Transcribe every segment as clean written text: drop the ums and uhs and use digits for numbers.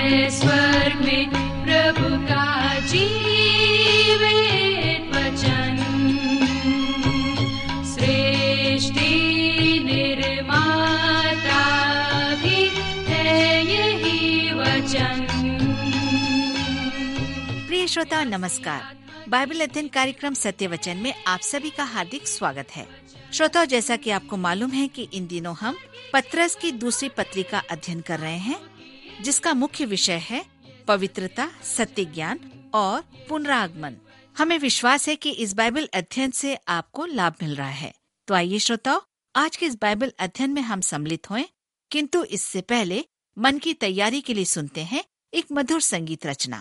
है स्वर्ग में प्रभु का जीवित वचन। सृष्टि निर्माता भी है यही वचन। प्रिय श्रोता नमस्कार। बाइबल अध्ययन कार्यक्रम सत्य वचन में आप सभी का हार्दिक स्वागत है। श्रोताओ, जैसा कि आपको मालूम है कि इन दिनों हम पत्रस की दूसरी पत्री का अध्ययन कर रहे हैं, जिसका मुख्य विषय है पवित्रता, सत्य ज्ञान और पुनरागमन। हमें विश्वास है कि इस बाइबल अध्ययन से आपको लाभ मिल रहा है। तो आइए श्रोताओ, आज के इस बाइबल अध्ययन में हम सम्मिलित हों, किंतु इससे पहले मन की तैयारी के लिए सुनते हैं एक मधुर संगीत रचना।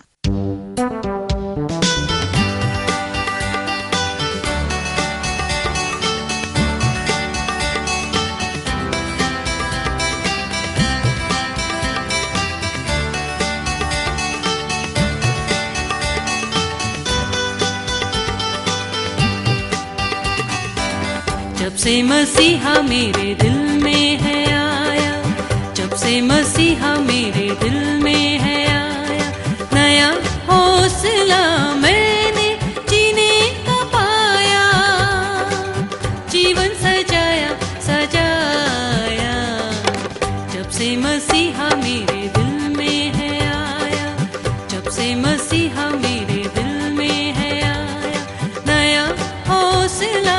जब से मसीहा मेरे दिल में है आया, जब से मसीहा मेरे दिल में है आया, नया हौसला मैंने जीने का पाया, जीवन सजाया सजाया। जब से मसीहा मेरे दिल में है आया, जब से मसीहा मेरे दिल में है आया, नया हौसला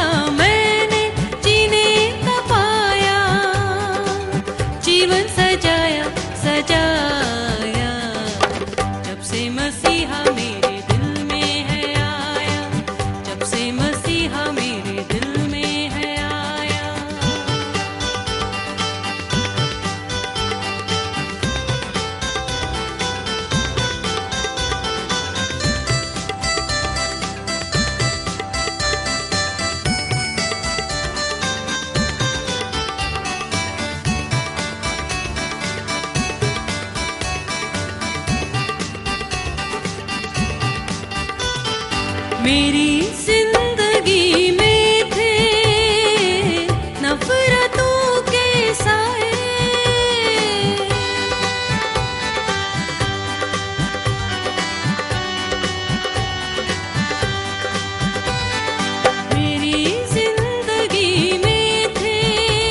जीवन सजाया सजाया। जब से मसीहा मेरे दिल में है आया, जब से मसीहा मेरे दिल में है आया। मेरी जिंदगी में थे नफरतों के साए, मेरी जिंदगी में थे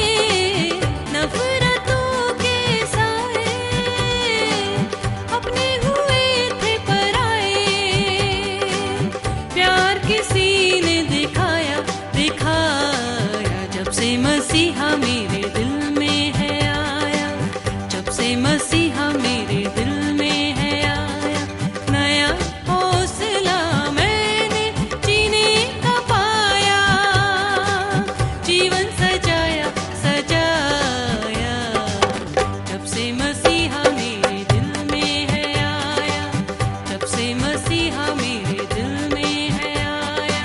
नफरतों के साए, अपने हुए थे पराए, प्यार किसी ने दिखाया दिखाया। जब से मसीहा मेरे दिल में है आया, जब से मसीहा मेरे दिल में है आया, नया हौसला मैंने जीने का पाया, जीवन सजाया सजाया। जब से मसीहा मेरे दिल में है आया, जब से मसीहा मेरे दिल में है आया।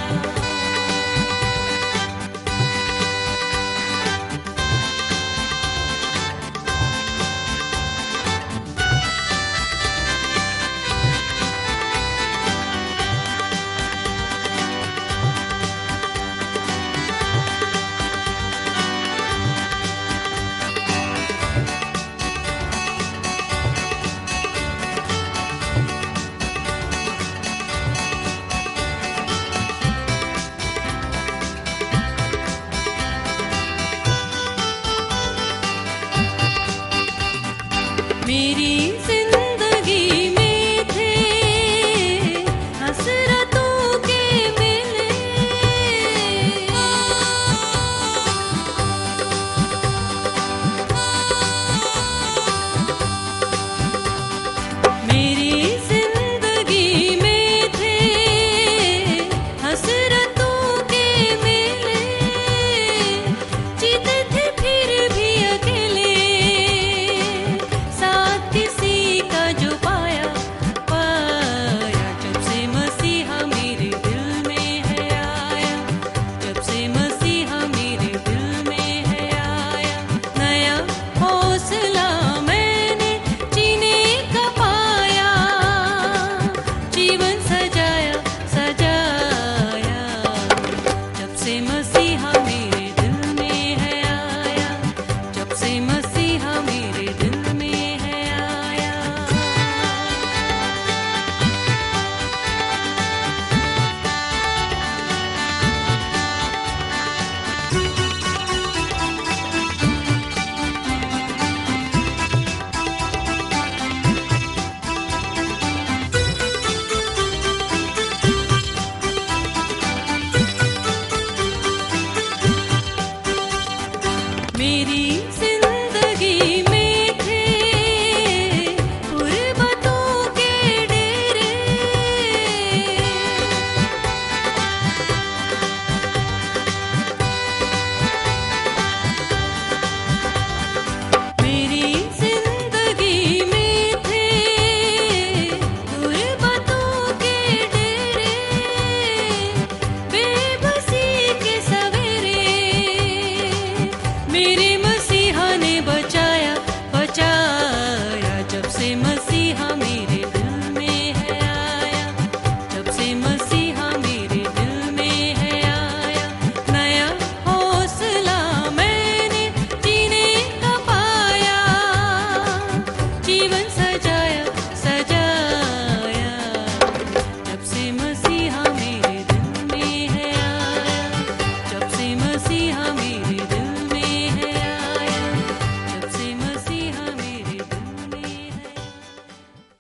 मेरी जिंदगी में थे हसरतों के मेले, मेरी जिंदगी में थे हसरतों के मेले, जीते थे फिर भी अकेले, साथ किसी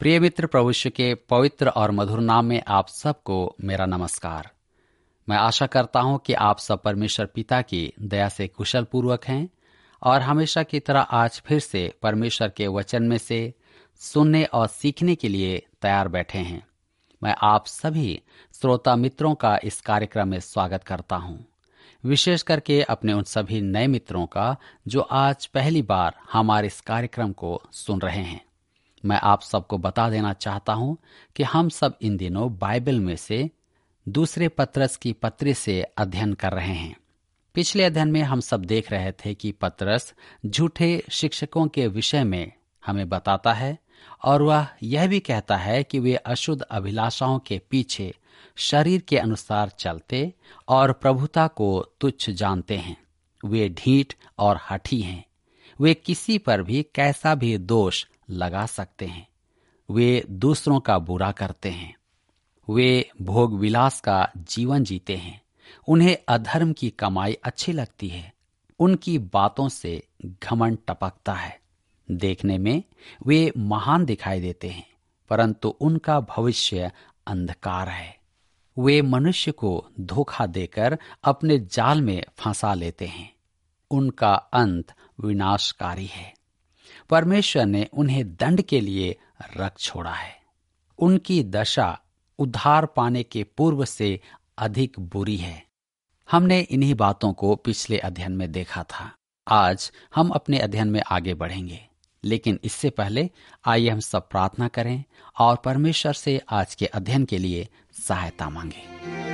प्रिय मित्र, प्रभु यीशु के पवित्र और मधुर नाम में आप सबको मेरा नमस्कार। मैं आशा करता हूं कि आप सब परमेश्वर पिता की दया से कुशल पूर्वक हैं और हमेशा की तरह आज फिर से परमेश्वर के वचन में से सुनने और सीखने के लिए तैयार बैठे हैं। मैं आप सभी श्रोता मित्रों का इस कार्यक्रम में स्वागत करता हूं, विशेष करके अपने उन सभी नए मित्रों का जो आज पहली बार हमारे इस कार्यक्रम को सुन रहे हैं। मैं आप सबको बता देना चाहता हूं कि हम सब इन दिनों बाइबल में से दूसरे पत्रस की पत्री से अध्ययन कर रहे हैं। पिछले अध्ययन में हम सब देख रहे थे कि पत्रस झूठे शिक्षकों के विषय में हमें बताता है और वह यह भी कहता है कि वे अशुद्ध अभिलाषाओं के पीछे शरीर के अनुसार चलते और प्रभुता को तुच्छ जानते हैं। वे ढीठ और हठी हैं। वे किसी पर भी कैसा भी दोष लगा सकते हैं। वे दूसरों का बुरा करते हैं। वे भोग विलास का जीवन जीते हैं। उन्हें अधर्म की कमाई अच्छी लगती है। उनकी बातों से घमंड टपकता है। देखने में वे महान दिखाई देते हैं, परंतु उनका भविष्य अंधकार है। वे मनुष्य को धोखा देकर अपने जाल में फंसा लेते हैं। उनका अंत विनाशकारी है। परमेश्वर ने उन्हें दंड के लिए रख छोड़ा है। उनकी दशा उद्धार पाने के पूर्व से अधिक बुरी है। हमने इन्हीं बातों को पिछले अध्ययन में देखा था। आज हम अपने अध्ययन में आगे बढ़ेंगे, लेकिन इससे पहले आइए हम सब प्रार्थना करें और परमेश्वर से आज के अध्ययन के लिए सहायता मांगें।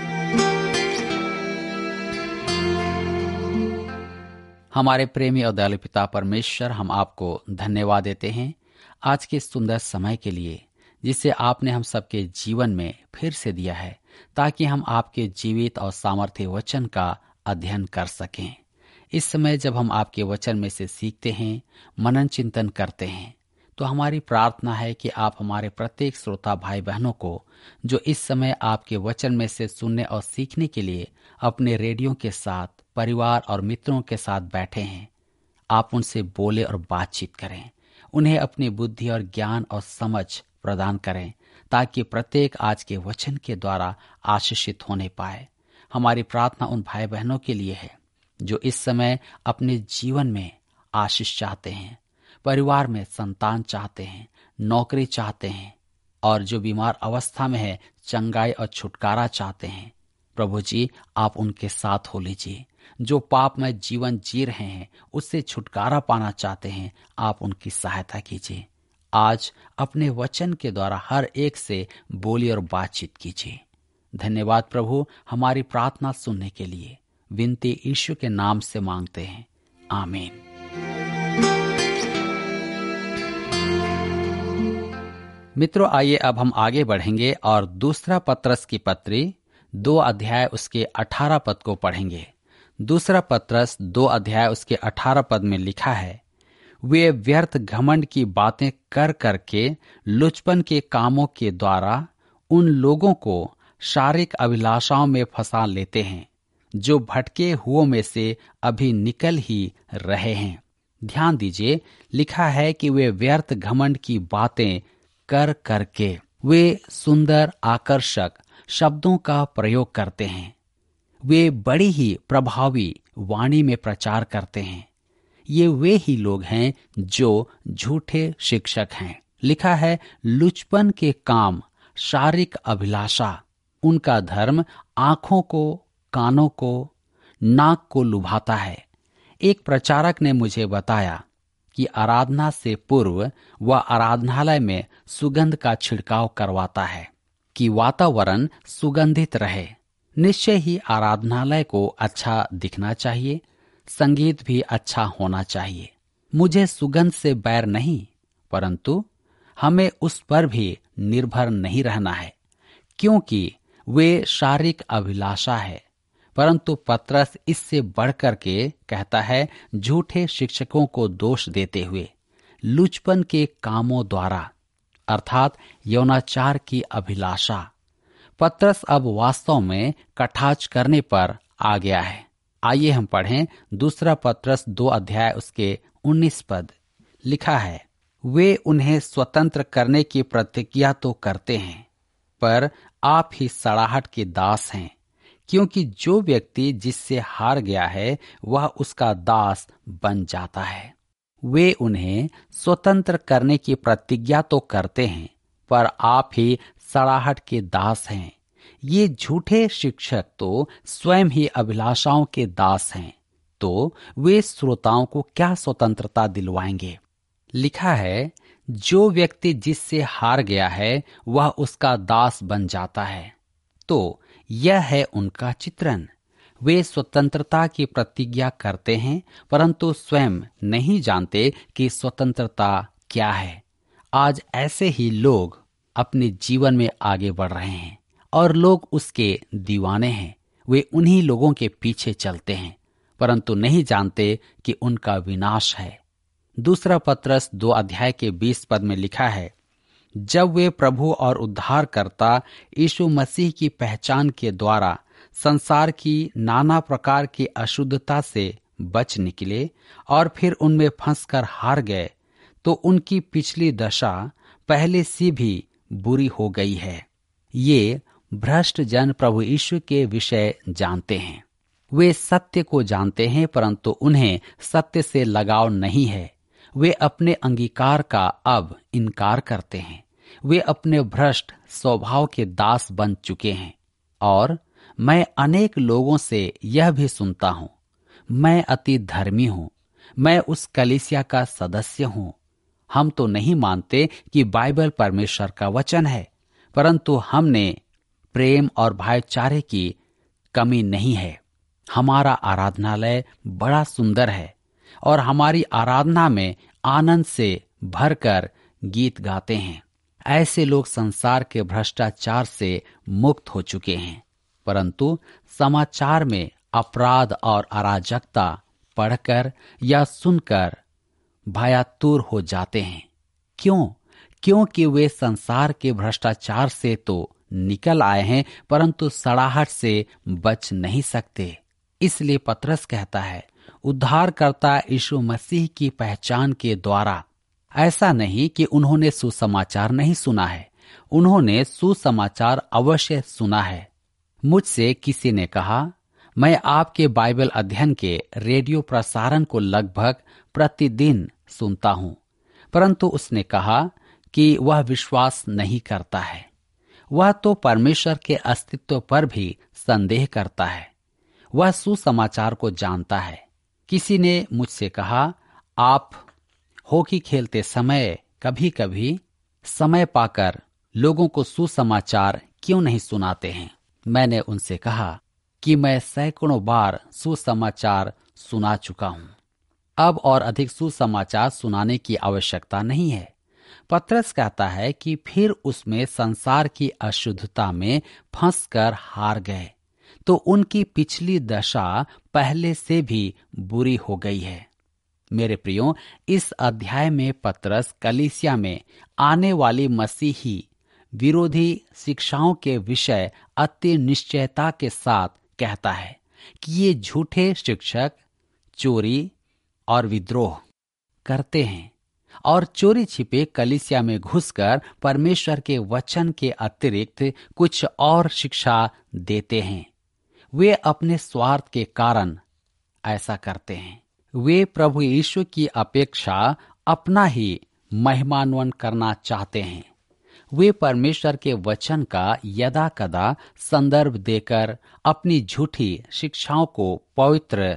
हमारे प्रेमी और दयालु पिता परमेश्वर, हम आपको धन्यवाद देते हैं आज के सुंदर समय के लिए जिसे आपने हम सबके जीवन में फिर से दिया है, ताकि हम आपके जीवित और सामर्थ्य वचन का अध्ययन कर सकें। इस समय जब हम आपके वचन में से सीखते हैं, मनन चिंतन करते हैं, तो हमारी प्रार्थना है कि आप हमारे प्रत्येक श्रोता भाई बहनों को जो इस समय आपके वचन में से सुनने और सीखने के लिए अपने रेडियो के साथ, परिवार और मित्रों के साथ बैठे हैं, आप उनसे बोले और बातचीत करें। उन्हें अपनी बुद्धि और ज्ञान और समझ प्रदान करें, ताकि प्रत्येक आज के वचन के द्वारा आशीषित होने पाए। हमारी प्रार्थना उन भाई बहनों के लिए है जो इस समय अपने जीवन में आशीष चाहते हैं, परिवार में संतान चाहते हैं, नौकरी चाहते हैं और जो बीमार अवस्था में है चंगाई और छुटकारा चाहते हैं। प्रभु जी, आप उनके साथ हो लीजिए। जो पाप में जीवन जी रहे हैं, उससे छुटकारा पाना चाहते हैं, आप उनकी सहायता कीजिए। आज अपने वचन के द्वारा हर एक से बोली और बातचीत कीजिए। धन्यवाद प्रभु, हमारी प्रार्थना सुनने के लिए विनती यीशु के नाम से मांगते हैं, आमीन। मित्रों, आइए अब हम आगे बढ़ेंगे और दूसरा पत्रस की पत्री 2 अध्याय उसके 18 पद को पढ़ेंगे। दूसरा पत्रस 2 अध्याय उसके 18 पद में लिखा है, वे व्यर्थ घमंड की बातें कर करके लुचपन के कामों के द्वारा उन लोगों को शारीरिक अभिलाषाओं में फंसा लेते हैं जो भटके हुओं में से अभी निकल ही रहे हैं। ध्यान दीजिए, लिखा है कि वे व्यर्थ घमंड की बातें कर करके, वे सुंदर आकर्षक शब्दों का प्रयोग करते हैं। वे बड़ी ही प्रभावी वाणी में प्रचार करते हैं। ये वे ही लोग हैं जो झूठे शिक्षक हैं। लिखा है, लुचपन के काम, शारीरिक अभिलाषा, उनका धर्म आंखों को, कानों को, नाक को लुभाता है। एक प्रचारक ने मुझे बताया कि आराधना से पूर्व वह आराधनालय में सुगंध का छिड़काव करवाता है कि वातावरण सुगंधित रहे। निश्चय ही आराधनालय को अच्छा दिखना चाहिए, संगीत भी अच्छा होना चाहिए। मुझे सुगंध से बैर नहीं, परंतु हमें उस पर भी निर्भर नहीं रहना है, क्योंकि वे शारीरिक अभिलाषा है। परंतु पत्रस इससे बढ़कर के कहता है, झूठे शिक्षकों को दोष देते हुए लुचपन के कामों द्वारा, अर्थात यौनाचार की अभिलाषा। पत्रस अब वास्तव में कटाक्ष करने पर आ गया है। आइए हम पढ़ें दूसरा पत्रस 2 अध्याय उसके 19 पद। लिखा है, वे उन्हें स्वतंत्र करने की प्रतिज्ञा तो करते हैं, पर आप ही सड़ाहट के दास हैं, क्योंकि जो व्यक्ति जिससे हार गया है वह उसका दास बन जाता है। वे उन्हें स्वतंत्र करने की प्रतिज्ञा तो करते हैं, पर आप ही सड़ाहट के दास हैं। ये झूठे शिक्षक तो स्वयं ही अभिलाषाओं के दास हैं, तो वे श्रोताओं को क्या स्वतंत्रता दिलवाएंगे? लिखा है, जो व्यक्ति जिससे हार गया है वह उसका दास बन जाता है। तो यह है उनका चित्रण। वे स्वतंत्रता की प्रतिज्ञा करते हैं, परंतु स्वयं नहीं जानते कि स्वतंत्रता क्या है। आज ऐसे ही लोग अपने जीवन में आगे बढ़ रहे हैं और लोग उसके दीवाने हैं। वे उन्हीं लोगों के पीछे चलते हैं, परंतु नहीं जानते कि उनका विनाश है। दूसरा पत्रस 2 अध्याय के 20 पद में लिखा है, जब वे प्रभु और उद्धारकर्ता यीशु मसीह की पहचान के द्वारा संसार की नाना प्रकार की अशुद्धता से बच निकले और फिर उनमें फंसकर हार गए, तो उनकी पिछली दशा पहले से भी बुरी हो गई है। ये भ्रष्ट जन प्रभु यीशु के विषय जानते हैं। वे सत्य को जानते हैं, परंतु उन्हें सत्य से लगाव नहीं है। वे अपने अंगीकार का अब इनकार करते हैं। वे अपने भ्रष्ट स्वभाव के दास बन चुके हैं। और मैं अनेक लोगों से यह भी सुनता हूं, मैं अति धर्मी हूं, मैं उस कलीसिया का सदस्य हूं। हम तो नहीं मानते कि बाइबल परमेश्वर का वचन है, परंतु हमने प्रेम और भाईचारे की कमी नहीं है। हमारा आराधनालय बड़ा सुंदर है और हमारी आराधना में आनंद से भरकर गीत गाते हैं। ऐसे लोग संसार के भ्रष्टाचार से मुक्त हो चुके हैं, परंतु समाचार में अपराध और अराजकता पढ़कर या सुनकर भयातुर हो जाते हैं। क्यों? क्योंकि वे संसार के भ्रष्टाचार से तो निकल आए हैं, परंतु सड़ाहट से बच नहीं सकते। इसलिए पत्रस कहता है, उद्धारकर्ता यीशु मसीह की पहचान के द्वारा। ऐसा नहीं कि उन्होंने सुसमाचार नहीं सुना है, उन्होंने सुसमाचार अवश्य सुना है। मुझसे किसी ने कहा, मैं आपके बाइबल अध्ययन के रेडियो प्रसारण को लगभग प्रतिदिन सुनता हूं, परंतु उसने कहा कि वह विश्वास नहीं करता है। वह तो परमेश्वर के अस्तित्व पर भी संदेह करता है। वह सुसमाचार को जानता है। किसी ने मुझसे कहा, आप हॉकी खेलते समय कभी कभी समय पाकर लोगों को सुसमाचार क्यों नहीं सुनाते हैं? मैंने उनसे कहा कि मैं सैकड़ों बार सुसमाचार सुना चुका हूं। अब और अधिक सुसमाचार सुनाने की आवश्यकता नहीं है। पत्रस कहता है कि फिर उसमें संसार की अशुद्धता में फंसकर हार गए, तो उनकी पिछली दशा पहले से भी बुरी हो गई है। मेरे प्रियो, इस अध्याय में पत्रस कलीसिया में आने वाली मसीही विरोधी शिक्षाओं के विषय अति निश्चयता के साथ कहता है कि ये झूठे शिक्षक चोरी और विद्रोह करते हैं और चोरी छिपे कलीसिया में घुसकर परमेश्वर के वचन के अतिरिक्त कुछ और शिक्षा देते हैं। वे अपने स्वार्थ के कारण ऐसा करते हैं। वे प्रभु यीशु की अपेक्षा अपना ही महिमान्वित करना चाहते हैं। वे परमेश्वर के वचन का यदा कदा संदर्भ देकर अपनी झूठी शिक्षाओं को पवित्र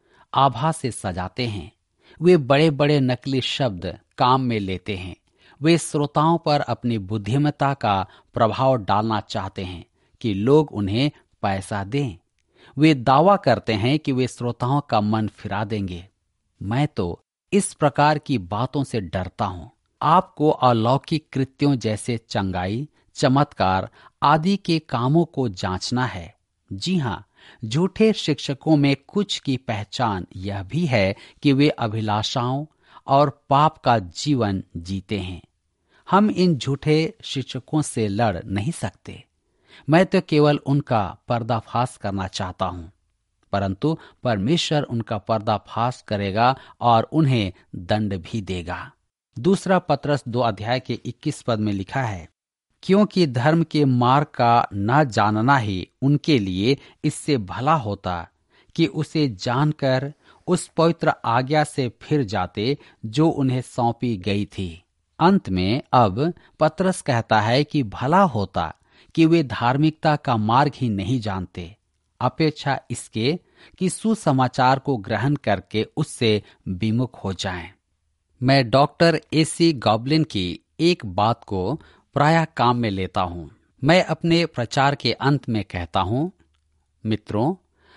आभा से सजाते हैं। वे बड़े बड़े नकली शब्द काम में लेते हैं। वे श्रोताओं पर अपनी बुद्धिमत्ता का प्रभाव डालना चाहते हैं कि लोग उन्हें पैसा दें। वे दावा करते हैं कि वे श्रोताओं का मन फिरा देंगे। मैं तो इस प्रकार की बातों से डरता हूं। आपको अलौकिक कृत्यों जैसे चंगाई, चमत्कार आदि के कामों को जांचना है। जी हाँ, झूठे शिक्षकों में कुछ की पहचान यह भी है कि वे अभिलाषाओं और पाप का जीवन जीते हैं। हम इन झूठे शिक्षकों से लड़ नहीं सकते। मैं तो केवल उनका पर्दाफाश करना चाहता हूं, परंतु परमेश्वर उनका पर्दाफाश करेगा और उन्हें दंड भी देगा। दूसरा पत्रस 2 अध्याय के 21 पद में लिखा है, क्योंकि धर्म के मार्ग का न जानना ही उनके लिए इससे भला होता कि उसे जानकर उस पवित्र आज्ञा से फिर जाते जो उन्हें सौंपी गई थी। अंत में अब पत्रस कहता है कि भला होता कि वे धार्मिकता का मार्ग ही नहीं जानते, अपेक्षा इसके कि सुसमाचार को ग्रहण करके उससे विमुख हो जाएं। मैं डॉक्टर AC गॉबलिन की एक बात को प्रायः काम में लेता हूं। मैं अपने प्रचार के अंत में कहता हूं, मित्रों,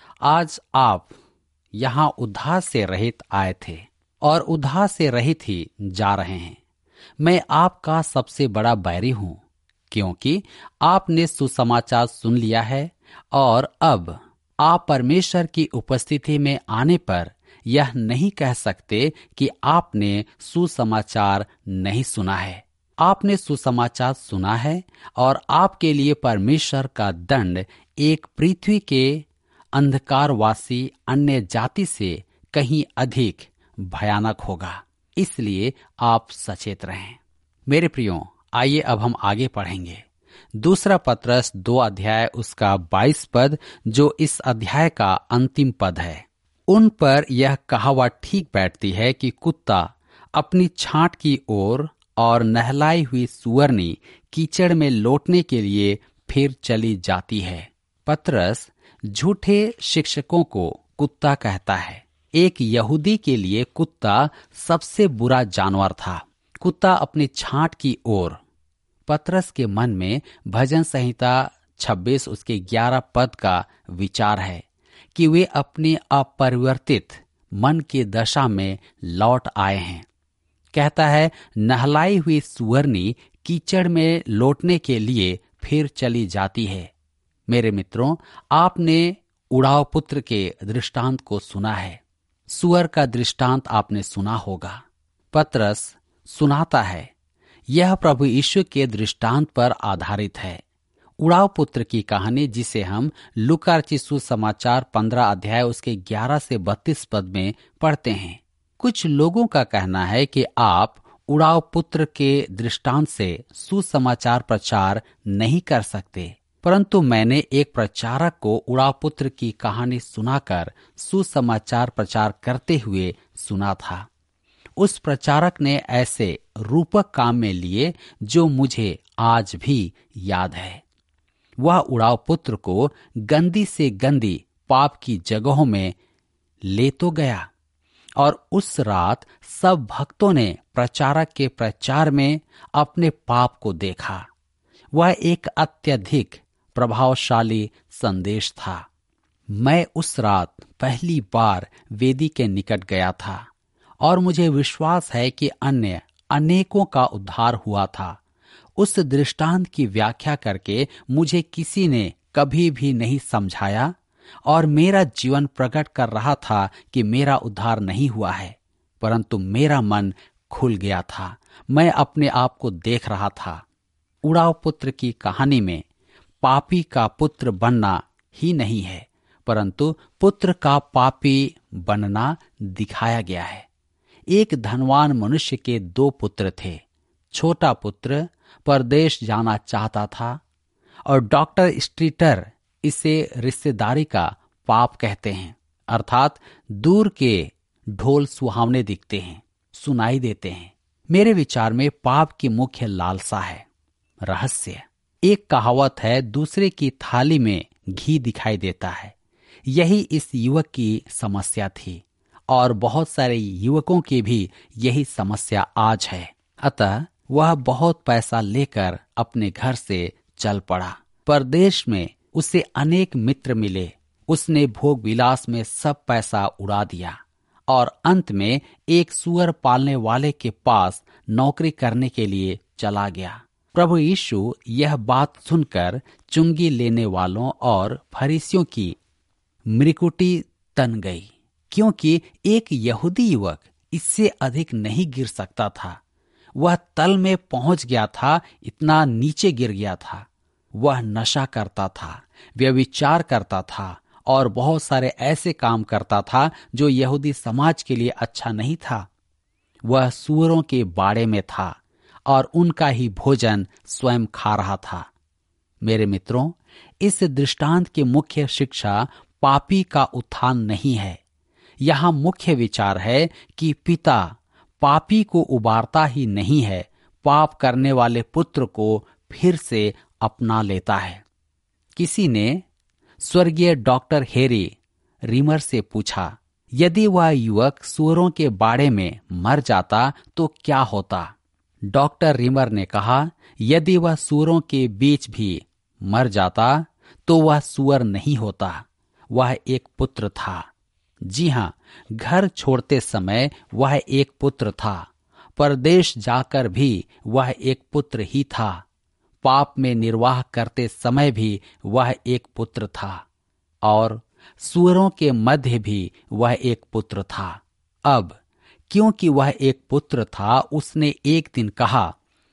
आज आप यहां उद्धार से रहित आए थे और उद्धार से रहित ही जा रहे हैं। मैं आपका सबसे बड़ा बैरी हूं, क्योंकि आपने सुसमाचार सुन लिया है और अब आप परमेश्वर की उपस्थिति में आने पर यह नहीं कह सकते कि आपने सुसमाचार नहीं सुना है। आपने सुसमाचार सुना है और आपके लिए परमेश्वर का दंड एक पृथ्वी के अंधकारवासी अन्य जाति से कहीं अधिक भयानक होगा। इसलिए आप सचेत रहें। मेरे प्रियो, आइए अब हम आगे पढ़ेंगे। दूसरा पत्रस 2 अध्याय उसका 22 पद, जो इस अध्याय का अंतिम पद है। उन पर यह कहावत ठीक बैठती है कि कुत्ता अपनी छांट की ओर और नहलाई हुई सुअरनी कीचड़ में लौटने के लिए फिर चली जाती है। पत्रस झूठे शिक्षकों को कुत्ता कहता है। एक यहूदी के लिए कुत्ता सबसे बुरा जानवर था। कुत्ता अपनी छांट की ओर। पत्रस के मन में भजन संहिता 26 उसके 11 पद का विचार है कि वे अपने अपरिवर्तित मन की दशा में लौट आए हैं। कहता है, नहलाई हुई सुअरनी कीचड़ में लौटने के लिए फिर चली जाती है। मेरे मित्रों, आपने उड़ाव पुत्र के दृष्टांत को सुना है। सुअर का दृष्टांत आपने सुना होगा। पत्रस सुनाता है, यह प्रभु यीशु के दृष्टांत पर आधारित है। उड़ाव पुत्र की कहानी, जिसे हम लूका रचित सुसमाचार 15 अध्याय उसके 11 से 32 पद में पढ़ते हैं। कुछ लोगों का कहना है कि आप उड़ाव पुत्र के दृष्टांत से सुसमाचार प्रचार नहीं कर सकते, परंतु मैंने एक प्रचारक को उड़ाव पुत्र की कहानी सुनाकर सुसमाचार प्रचार करते हुए सुना था। उस प्रचारक ने ऐसे रूपक काम में लिए जो मुझे आज भी याद है। वह उड़ाव पुत्र को गंदी से गंदी पाप की जगहों में ले तो गया और उस रात सब भक्तों ने प्रचारक के प्रचार में अपने पाप को देखा। वह एक अत्यधिक प्रभावशाली संदेश था। मैं उस रात पहली बार वेदी के निकट गया था और मुझे विश्वास है कि अन्य अनेकों का उद्धार हुआ था। उस दृष्टांत की व्याख्या करके मुझे किसी ने कभी भी नहीं समझाया और मेरा जीवन प्रकट कर रहा था कि मेरा उद्धार नहीं हुआ है, परंतु मेरा मन खुल गया था। मैं अपने आप को देख रहा था। उड़ाव पुत्र की कहानी में पापी का पुत्र बनना ही नहीं है, परंतु पुत्र का पापी बनना दिखाया गया है। एक धनवान मनुष्य के 2 पुत्र थे। छोटा पुत्र परदेश जाना चाहता था और डॉक्टर स्ट्रीटर इसे रिश्तेदारी का पाप कहते हैं, अर्थात दूर के ढोल सुहावने दिखते हैं, सुनाई देते हैं। मेरे विचार में पाप की मुख्य लालसा है रहस्य। एक कहावत है, दूसरे की थाली में घी दिखाई देता है। यही इस युवक की समस्या थी और बहुत सारे युवकों की भी यही समस्या आज है। अतः वह बहुत पैसा लेकर अपने घर से चल पड़ा। परदेश में उसे अनेक मित्र मिले। उसने भोग विलास में सब पैसा उड़ा दिया और अंत में एक सुअर पालने वाले के पास नौकरी करने के लिए चला गया। प्रभु यीशु यह बात सुनकर चुंगी लेने वालों और फरीसियों की मृकुटी तन गई, क्योंकि एक यहूदी युवक इससे अधिक नहीं गिर सकता था। वह तल में पहुंच गया था, इतना नीचे गिर गया था। वह नशा करता था, व्यभिचार करता था और बहुत सारे ऐसे काम करता था जो यहूदी समाज के लिए अच्छा नहीं था। वह सूअरों के बाड़े में था और उनका ही भोजन स्वयं खा रहा था। मेरे मित्रों, इस दृष्टांत की मुख्य शिक्षा पापी का उत्थान नहीं है। यहाँ मुख्य विचार है कि पिता पापी को उबारता ही नहीं है, पाप करने वाले पुत्र को फिर से अपना लेता है। किसी ने स्वर्गीय डॉक्टर हेरी रीमर से पूछा, यदि वह युवक सूअरों के बाड़े में मर जाता तो क्या होता? डॉक्टर रीमर ने कहा, यदि वह सूअरों के बीच भी मर जाता तो वह सूअर नहीं होता, वह एक पुत्र था। जी हां, घर छोड़ते समय वह एक पुत्र था, परदेश जाकर भी वह एक पुत्र ही था, पाप में निर्वाह करते समय भी वह एक पुत्र था और सूअरों के मध्य भी वह एक पुत्र था। अब क्योंकि वह एक पुत्र था, उसने एक दिन कहा,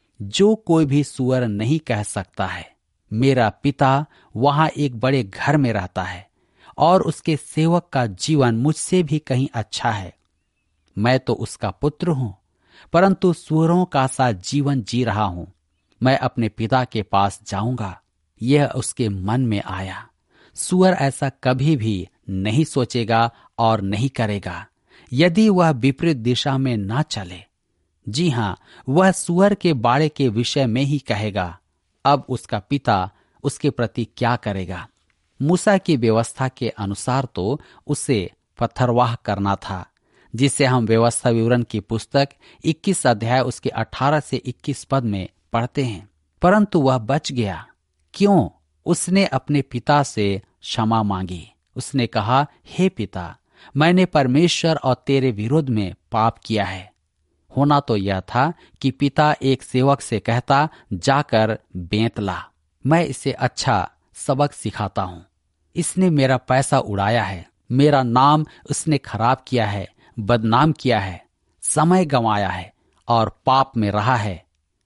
जो कोई भी सूअर नहीं कह सकता है, मेरा पिता वहां एक बड़े घर में रहता है और उसके सेवक का जीवन मुझसे भी कहीं अच्छा है। मैं तो उसका पुत्र हूं, परंतु सूअरों का सा जीवन जी रहा हूं। मैं अपने पिता के पास जाऊंगा। यह उसके मन में आया। सूअर ऐसा कभी भी नहीं सोचेगा और नहीं करेगा यदि वह विपरीत दिशा में ना चले। जी हां, वह सूअर के बाड़े के विषय में ही कहेगा। अब उसका पिता उसके प्रति क्या करेगा? मूसा की व्यवस्था के अनुसार तो उसे पथरवाह करना था, जिसे हम व्यवस्था विवरण की पुस्तक 21 अध्याय उसके 18 से 21 पद में पढ़ते हैं। परंतु वह बच गया। क्यों? उसने अपने पिता से क्षमा मांगी। उसने कहा, हे पिता, मैंने परमेश्वर और तेरे विरोध में पाप किया है। होना तो यह था कि पिता एक सेवक से कहता, जाकर बेंत ला, मैं इसे अच्छा सबक सिखाता हूं। इसने मेरा पैसा उड़ाया है, मेरा नाम उसने खराब किया है, बदनाम किया है, समय गंवाया है और पाप में रहा है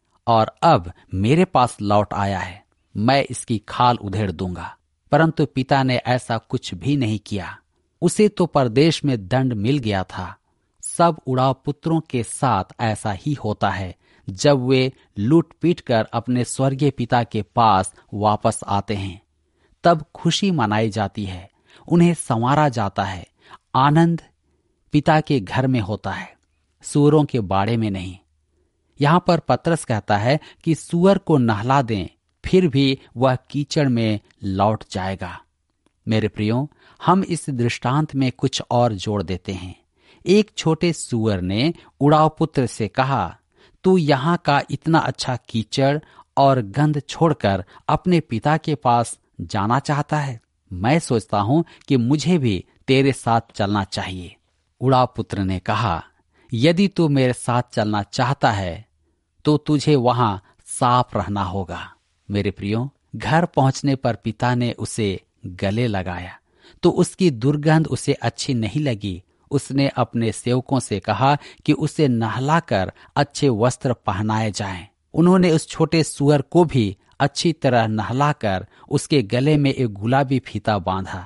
और अब मेरे पास लौट आया है, मैं इसकी खाल उधेड़ दूंगा। परंतु पिता ने ऐसा कुछ भी नहीं किया। उसे तो परदेश में दंड मिल गया था। सब उड़ाव पुत्रों के साथ ऐसा ही होता है। जब वे लूट पीट कर अपने स्वर्गीय पिता के पास वापस आते हैं, तब खुशी मनाई जाती है, उन्हें संवारा जाता है। आनंद पिता के घर में होता है, सूअरों के बाड़े में नहीं। यहां पर पतरस कहता है कि सूअर को नहला दें, फिर भी वह कीचड़ में लौट जाएगा। मेरे प्रियो, हम इस दृष्टांत में कुछ और जोड़ देते हैं। एक छोटे सूअर ने उड़ाव पुत्र से कहा, तू यहाँ का इतना अच्छा कीचड़ और गंध छोड़कर अपने पिता के पास जाना चाहता है? मैं सोचता हूं कि मुझे भी तेरे साथ चलना चाहिए। उड़ाव पुत्र ने कहा, यदि तू मेरे साथ चलना चाहता है तो तुझे वहां साफ रहना होगा। मेरे प्रियो, घर पहुंचने पर पिता ने उसे गले लगाया तो उसकी दुर्गंध उसे अच्छी नहीं लगी। उसने अपने सेवकों से कहा कि उसे नहलाकर अच्छे वस्त्र पहनाए जाएं। उन्होंने उस छोटे सूअर को भी अच्छी तरह नहलाकर उसके गले में एक गुलाबी फीता बांधा।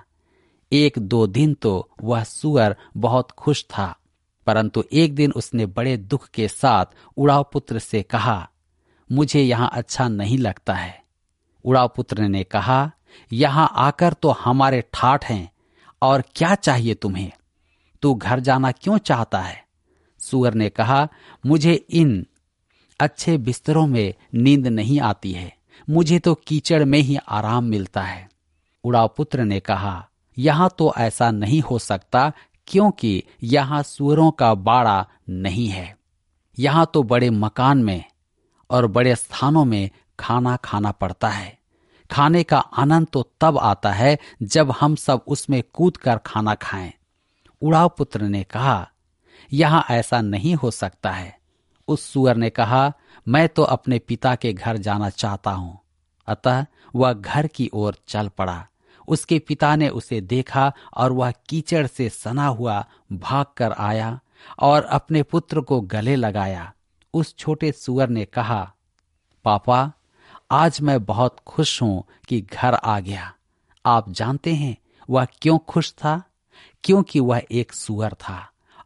1-2 दिन तो वह सूअर बहुत खुश था, परंतु एक दिन उसने बड़े दुख के साथ उड़ाव पुत्र से कहा, मुझे यहाँ अच्छा नहीं लगता है। उड़ाव पुत्र ने कहा, यहाँ आकर तो हमारे ठाठ हैं और क्या चाहिए तुम्हें? तू घर जाना क्यों चाहता है? सूअर ने कहा, मुझे इन अच्छे बिस्तरों में नींद नहीं आती है, मुझे तो कीचड़ में ही आराम मिलता है। उड़ाव पुत्र ने कहा, यहाँ तो ऐसा नहीं हो सकता, क्योंकि यहाँ सूअरों का बाड़ा नहीं है। यहाँ तो बड़े मकान में और बड़े स्थानों में खाना खाना पड़ता है। खाने का आनंद तो तब आता है जब हम सब उसमें कूदकर खाना खाएं। उड़ाव पुत्र ने कहा, यहाँ ऐसा नहीं हो सकता है। उस सूअर ने कहा, मैं तो अपने पिता के घर जाना चाहता हूं। अतः वह घर की ओर चल पड़ा। उसके पिता ने उसे देखा और वह कीचड़ से सना हुआ भागकर आया और अपने पुत्र को गले लगाया। उस छोटे सूअर ने कहा, पापा, आज मैं बहुत खुश हूं कि घर आ गया। आप जानते हैं वह क्यों खुश था? क्योंकि वह एक सूअर था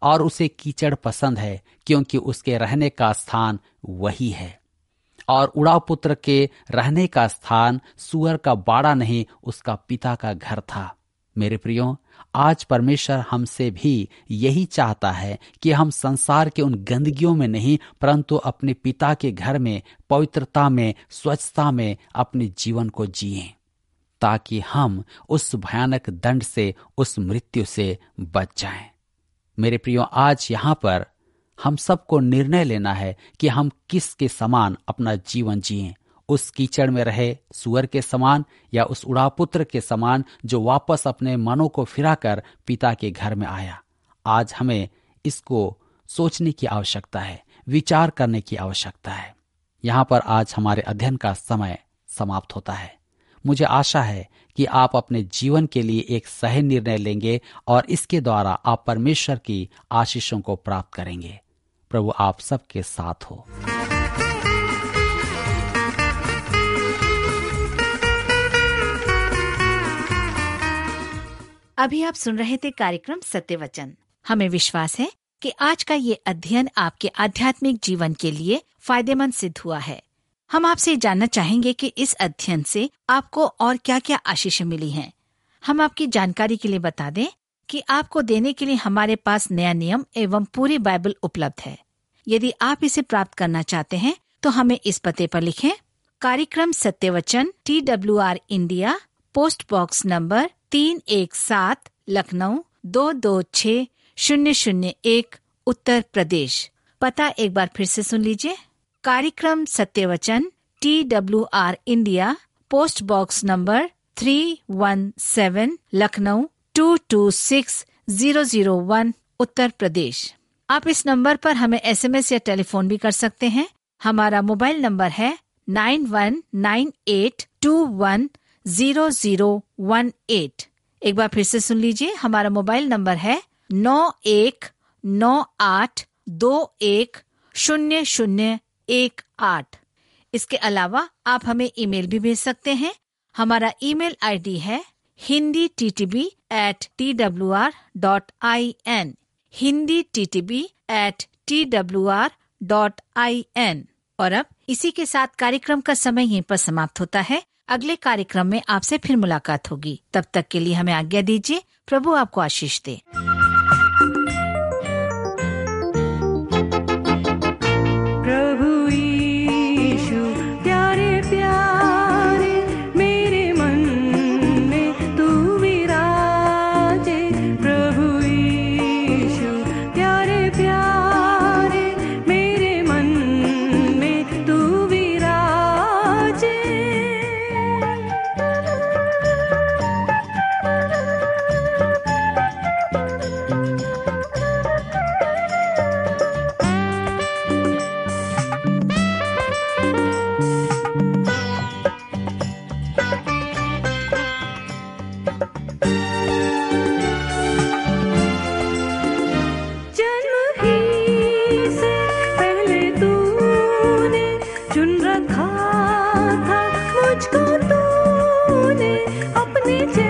और उसे कीचड़ पसंद है, क्योंकि उसके रहने का स्थान वही है। और उड़ाव पुत्र के रहने का स्थान सूअर का बाड़ा नहीं, उसका पिता का घर था। मेरे प्रियो, आज परमेश्वर हमसे भी यही चाहता है कि हम संसार के उन गंदगियों में नहीं, परंतु अपने पिता के घर में पवित्रता में, स्वच्छता में अपने जीवन को जिएं, ताकि हम उस भयानक दंड से, उस मृत्यु से बच जाएं। मेरे प्रियो, आज यहाँ पर हम सबको निर्णय लेना है कि हम किसके समान अपना जीवन जिएं, उस कीचड़ में रहे सूअर के समान या उस उड़ापुत्र के समान जो वापस अपने मनों को फिराकर पिता के घर में आया। आज हमें इसको सोचने की आवश्यकता है, विचार करने की आवश्यकता है। यहाँ पर आज हमारे अध्ययन का समय समाप्त होता है। मुझे आशा है कि आप अपने जीवन के लिए एक सही निर्णय लेंगे और इसके द्वारा आप परमेश्वर की आशीषों को प्राप्त करेंगे। प्रभु आप सबके साथ हो। अभी आप सुन रहे थे कार्यक्रम सत्य वचन। हमें विश्वास है कि आज का ये अध्ययन आपके आध्यात्मिक जीवन के लिए फायदेमंद सिद्ध हुआ है। हम आपसे जानना चाहेंगे कि इस अध्ययन से आपको और क्या क्या आशीषें मिली हैं। हम आपकी जानकारी के लिए बता दें कि आपको देने के लिए हमारे पास नया नियम एवं पूरी बाइबल उपलब्ध है। यदि आप इसे प्राप्त करना चाहते हैं तो हमें इस पते पर लिखें। कार्यक्रम Satyavachan, TWR India, post box number 317, Lucknow 226001, Uttar Pradesh. पता एक बार फिर से सुन लीजिए। कार्यक्रम Satyavachan, TWR India, post box number 317, Lucknow 226001, Uttar Pradesh. आप इस नंबर पर हमें SMS या टेलीफोन भी कर सकते हैं। हमारा मोबाइल नंबर है 9198210018। एक बार फिर से सुन लीजिए। हमारा मोबाइल नंबर है 9198210018। इसके अलावा आप हमें ईमेल भी भेज सकते हैं। हमारा ईमेल ID है hindi@twr.in, hindi@twr.in। और अब इसी के साथ कार्यक्रम का समय यहीं पर समाप्त होता है। अगले कार्यक्रम में आपसे फिर मुलाकात होगी। तब तक के लिए हमें आज्ञा दीजिए। प्रभु आपको आशीष दे। प्रभु यीशु प्यारे प्यारे मेरे मन में तू विराजे। प्रभु यीशु प्यारे प्यारे मेरे मन में तू विराजे। जन्म ही से पहले तूने चुन रखा था मुझको, तूने अपने